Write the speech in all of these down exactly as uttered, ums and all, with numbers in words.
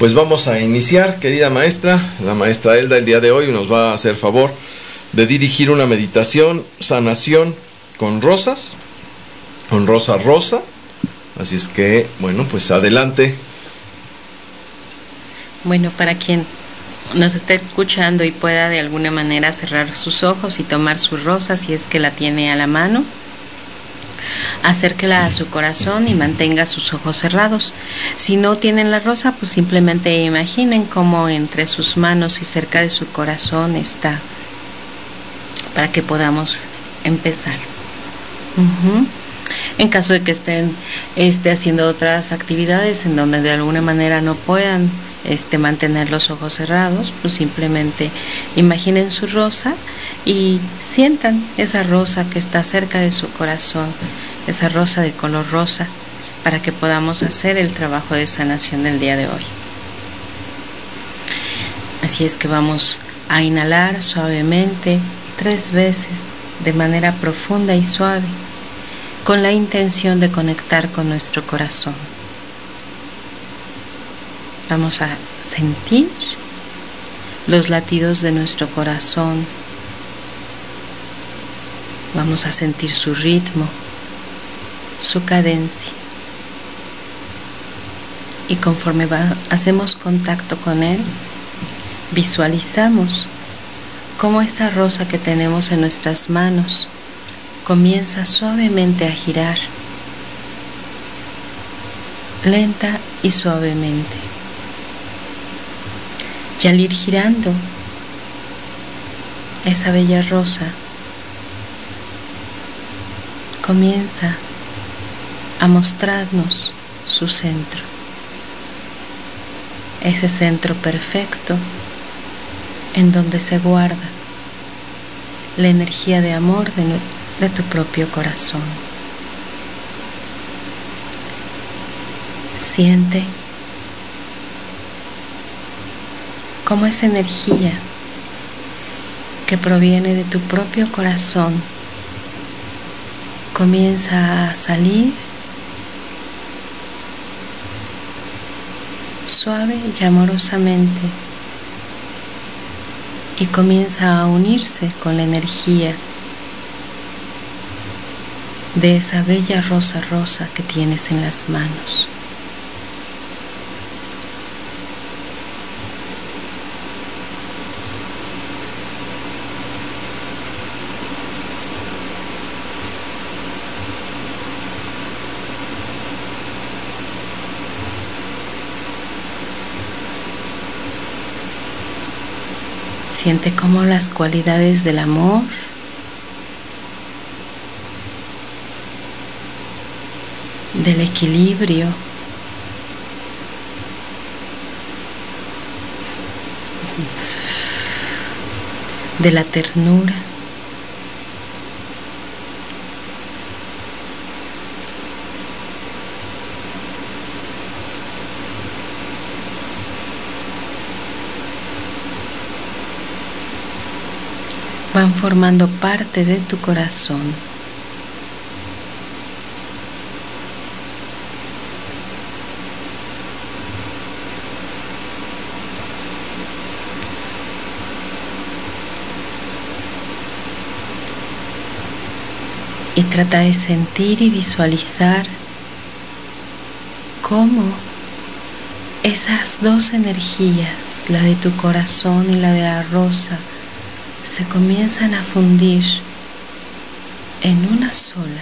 Pues vamos a iniciar, querida maestra. La maestra Elda el día de hoy nos va a hacer favor de dirigir una meditación, sanación con rosas, con rosa rosa. Así es que, bueno, pues adelante. Bueno, para quien nos esté escuchando y pueda de alguna manera cerrar sus ojos y tomar su rosa, si es que la tiene a la mano, acérquela a su corazón y mantenga sus ojos cerrados. Si no tienen la rosa, pues simplemente imaginen cómo entre sus manos y cerca de su corazón está, para que podamos empezar. Uh-huh. En caso de que estén este, haciendo otras actividades en donde de alguna manera no puedan este, mantener los ojos cerrados, pues simplemente imaginen su rosa y sientan esa rosa que está cerca de su corazón, esa rosa de color rosa, para que podamos hacer el trabajo de sanación del día de hoy. Así es que vamos a inhalar suavemente tres veces de manera profunda y suave, con la intención de conectar con nuestro corazón. Vamos a sentir los latidos de nuestro corazón. Vamos a sentir su ritmo, su cadencia. Y conforme va, hacemos contacto con él, visualizamos cómo esta rosa que tenemos en nuestras manos comienza suavemente a girar, lenta y suavemente. Y al ir girando, esa bella rosa comienza a mostrarnos su centro, ese centro perfecto en donde se guarda la energía de amor de, de tu propio corazón. Siente cómo esa energía que proviene de tu propio corazón comienza a salir suave y amorosamente y comienza a unirse con la energía de esa bella rosa rosa que tienes en las manos. Siente cómo las cualidades del amor, del equilibrio, de la ternura, van formando parte de tu corazón. Y trata de sentir y visualizar cómo esas dos energías, la de tu corazón y la de la rosa, se comienzan a fundir en una sola.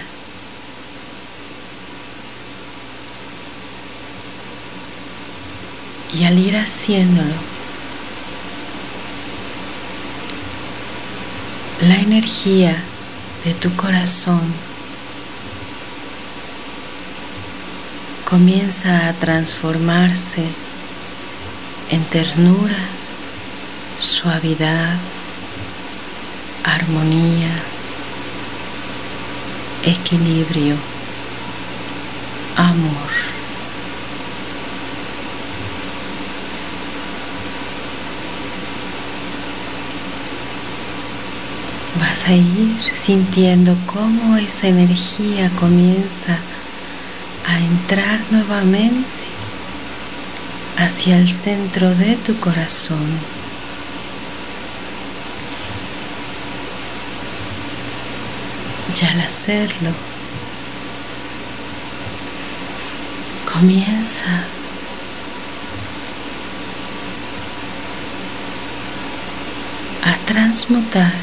Y al ir haciéndolo, la energía de tu corazón comienza a transformarse en ternura, suavidad, armonía, equilibrio, amor. Vas a ir sintiendo cómo esa energía comienza a entrar nuevamente hacia el centro de tu corazón. Y al hacerlo, comienza a transmutar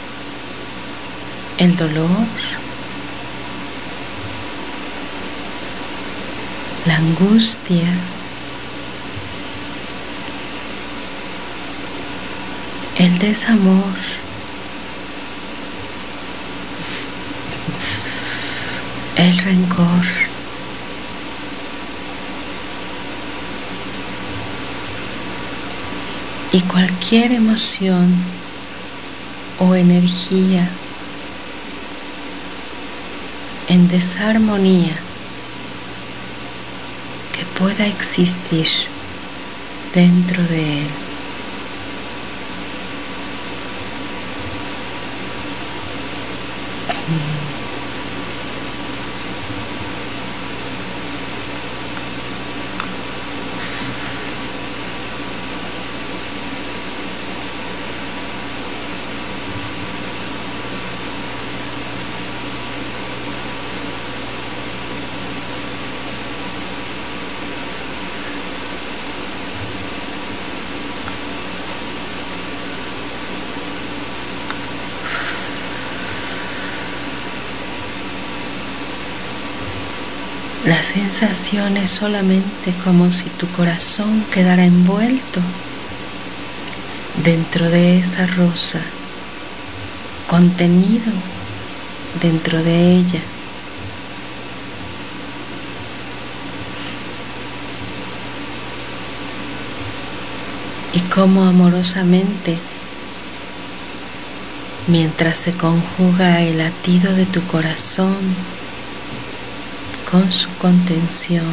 el dolor, la angustia, el desamor, el rencor, y cualquier emoción o energía en desarmonía que pueda existir dentro de él. La sensación es solamente como si tu corazón quedara envuelto dentro de esa rosa, contenido dentro de ella. Y cómo amorosamente, mientras se conjuga el latido de tu corazón con su contención,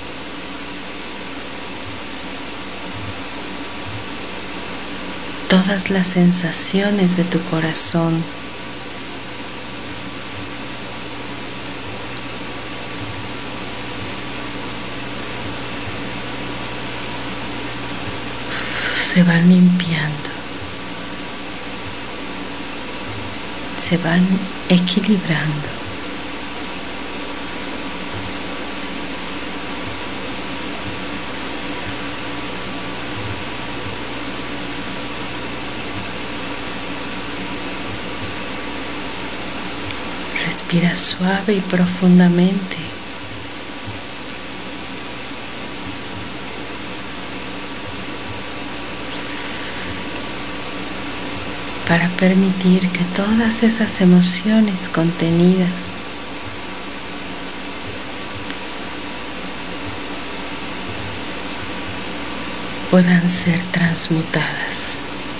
todas las sensaciones de tu corazón se van limpiando, se van equilibrando. Respira suave y profundamente. Para permitir que todas esas emociones contenidas puedan ser transmutadas.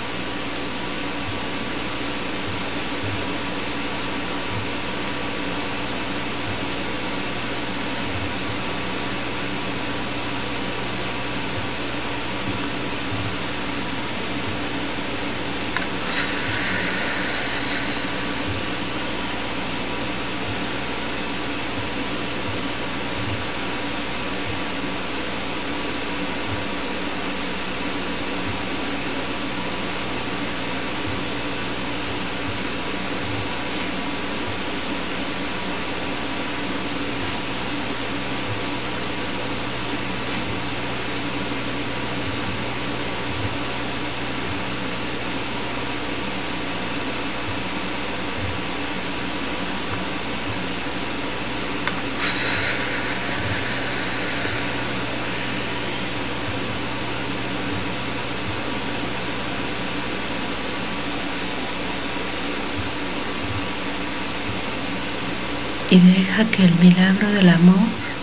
Y deja que el milagro del amor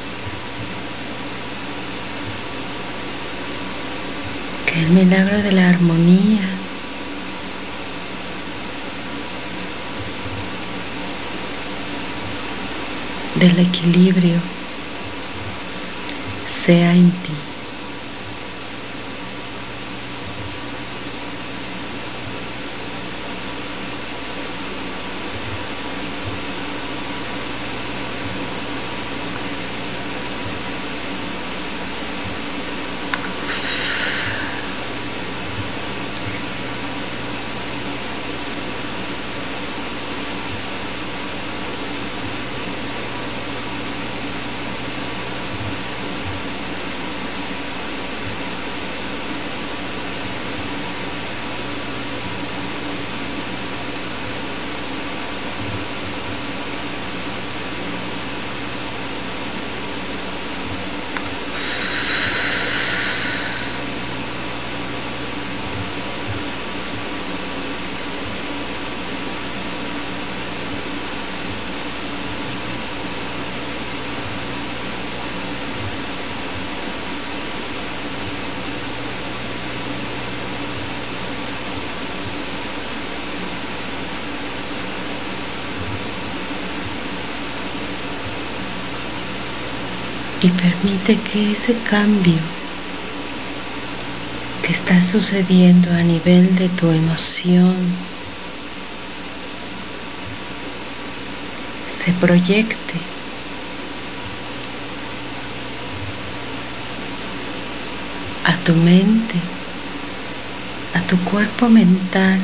que el milagro de la armonía del equilibrio sea en ti. Y permite que ese cambio que está sucediendo a nivel de tu emoción se proyecte a tu mente, a tu cuerpo mental.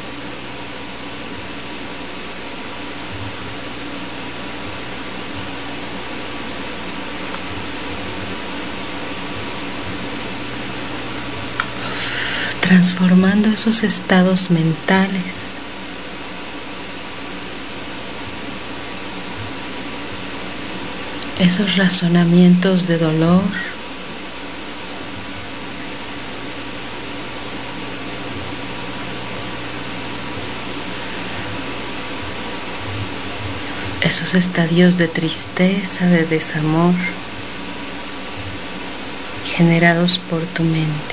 Transformando esos estados mentales esos razonamientos de dolor esos estadios de tristeza, de desamor generados por tu mente.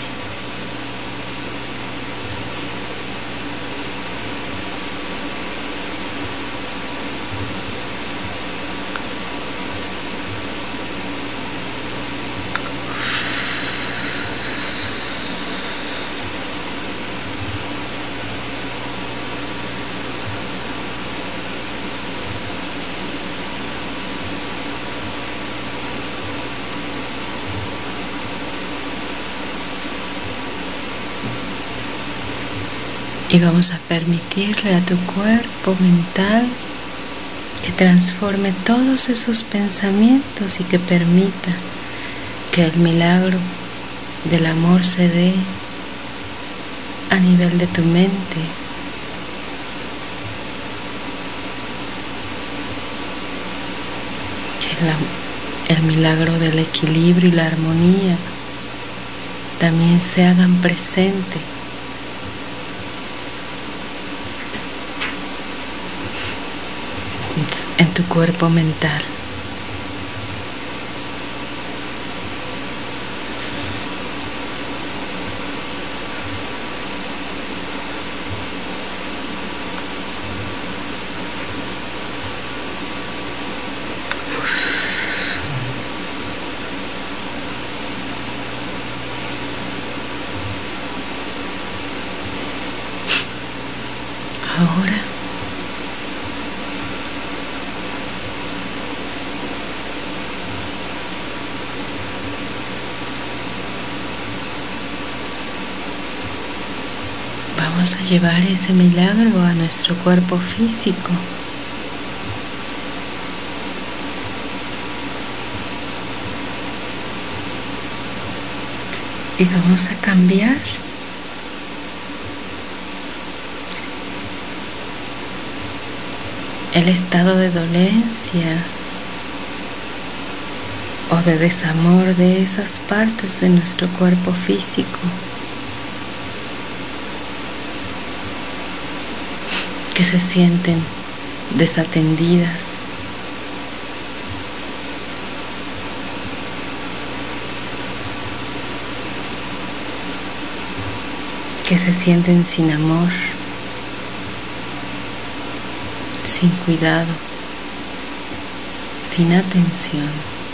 Y vamos a permitirle a tu cuerpo mental que transforme todos esos pensamientos y que permita que el milagro del amor se dé a nivel de tu mente. Que la, el milagro del equilibrio y la armonía también se hagan presente en tu cuerpo mental. Ahora vamos a llevar ese milagro a nuestro cuerpo físico. Y vamos a cambiar el estado de dolencia o de desamor de esas partes de nuestro cuerpo físico que se sienten desatendidas, que se sienten sin amor, sin cuidado, sin atención.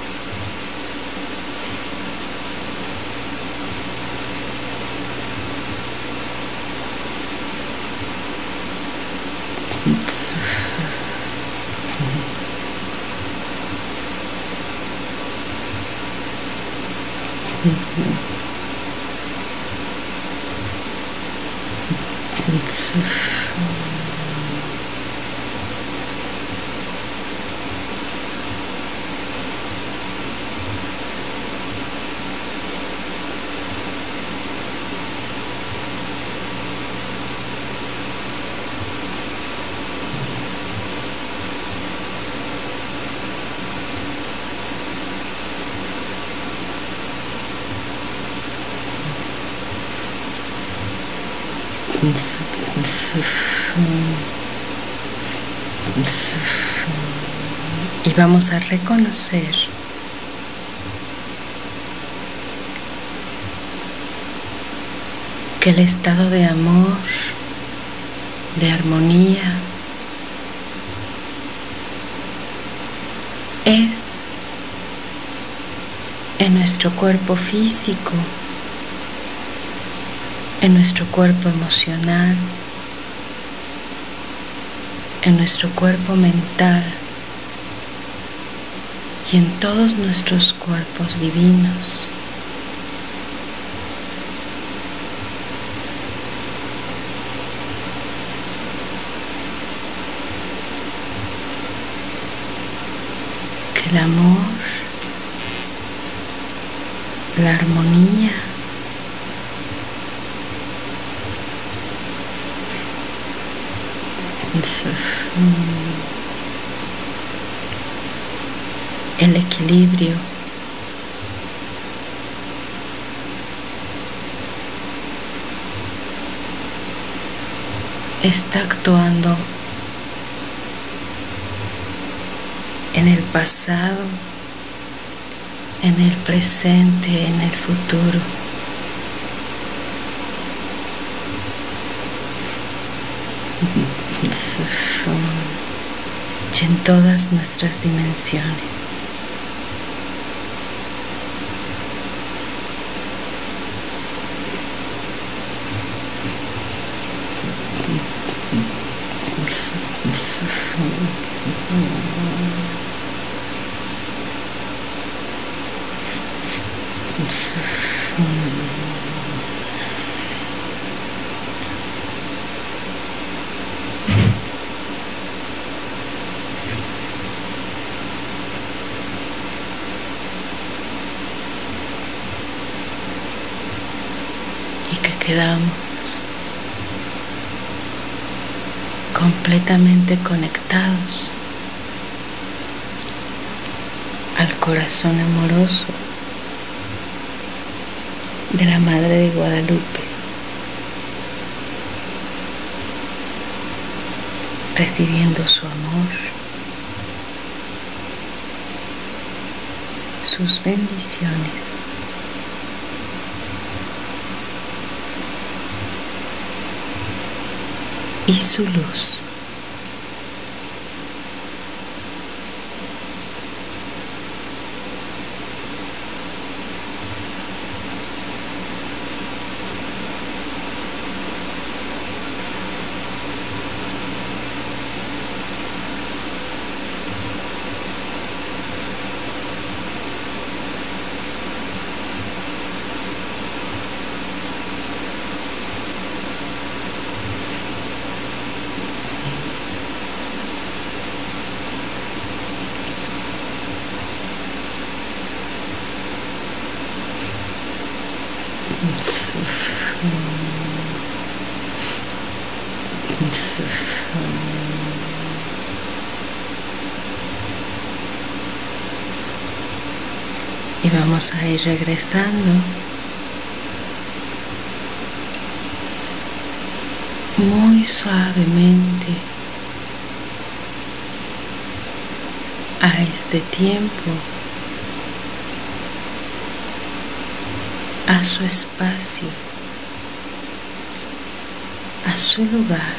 Y vamos a reconocer que el estado de amor, de armonía, es en nuestro cuerpo físico, en nuestro cuerpo emocional, en nuestro cuerpo mental y en todos nuestros cuerpos divinos. Que el amor, la armonía, el equilibrio, está actuando en el pasado, en el presente, en el futuro. Y en todas nuestras dimensiones. Quedamos completamente conectados al corazón amoroso de la Madre de Guadalupe, recibiendo su amor, sus bendiciones. Y su luz. Y vamos a ir regresando muy suavemente a este tiempo, a su espacio, a su lugar,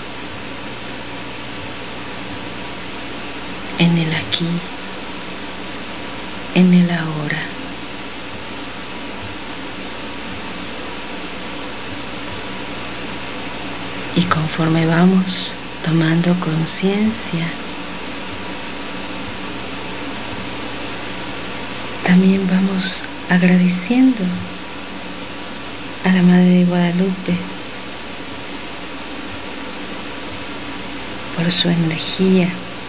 en el aquí, en el ahora. Y conforme vamos tomando conciencia, también vamos agradeciendo a la Madre de Guadalupe por su energía,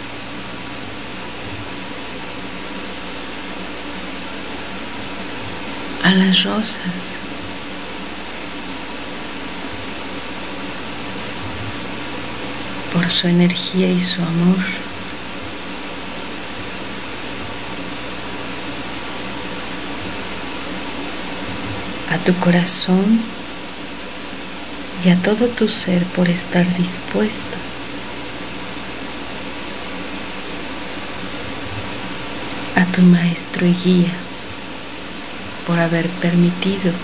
a las rosas por su energía y su amor, a tu corazón y a todo tu ser por estar dispuesto a tu maestro y guía por haber permitido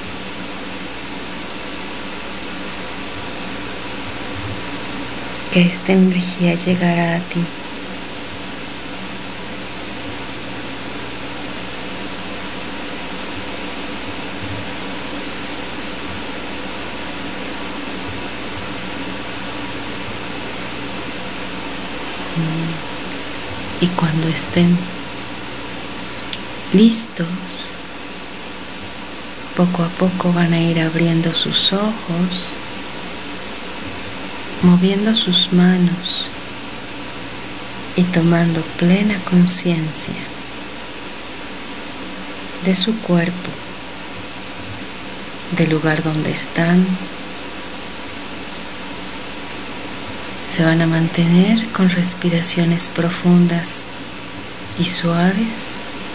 que esta energía llegara a ti. Y cuando estén listos, poco a poco van a ir abriendo sus ojos, moviendo sus manos y tomando plena conciencia de su cuerpo, del lugar donde están. Se van a mantener con respiraciones profundas y suaves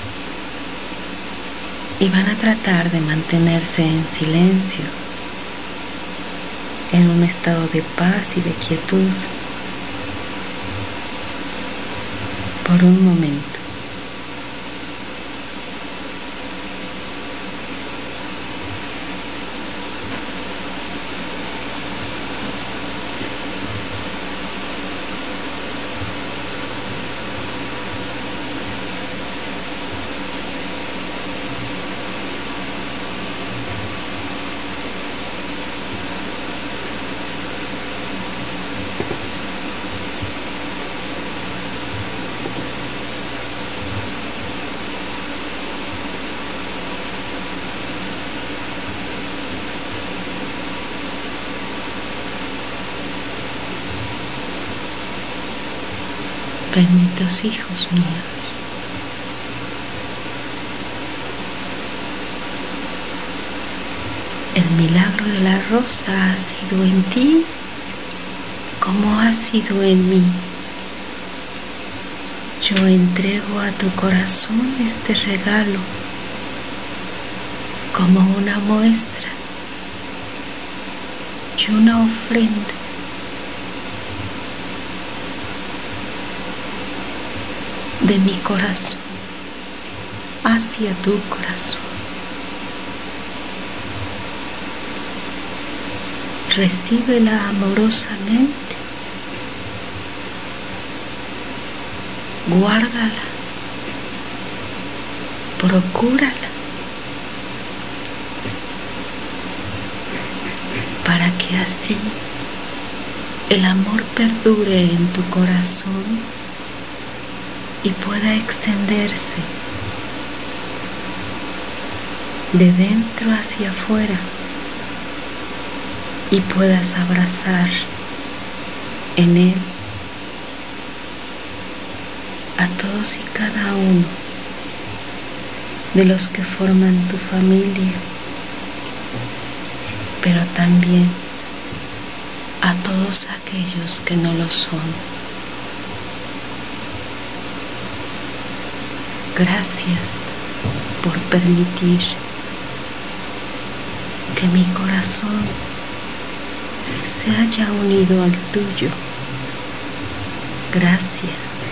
y van a tratar de mantenerse en silencio, en un estado de paz y de quietud por un momento. Benditos hijos míos, el milagro de la rosa ha sido en ti como ha sido en mí. Yo entrego a tu corazón este regalo como una muestra y una ofrenda de mi corazón hacia tu corazón. Recíbela amorosamente, guárdala, procúrala, para que así el amor perdure en tu corazón y pueda extenderse de dentro hacia afuera y puedas abrazar en él a todos y cada uno de los que forman tu familia, pero también a todos aquellos que no lo son. Gracias por permitir que mi corazón se haya unido al tuyo. Gracias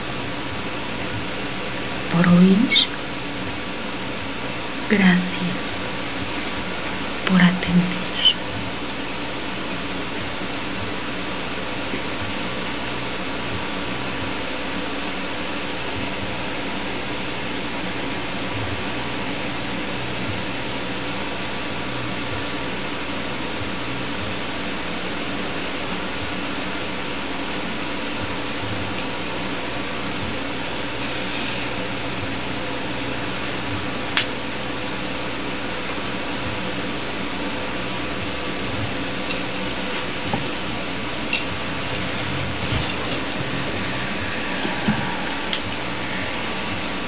por oír. Gracias por atender.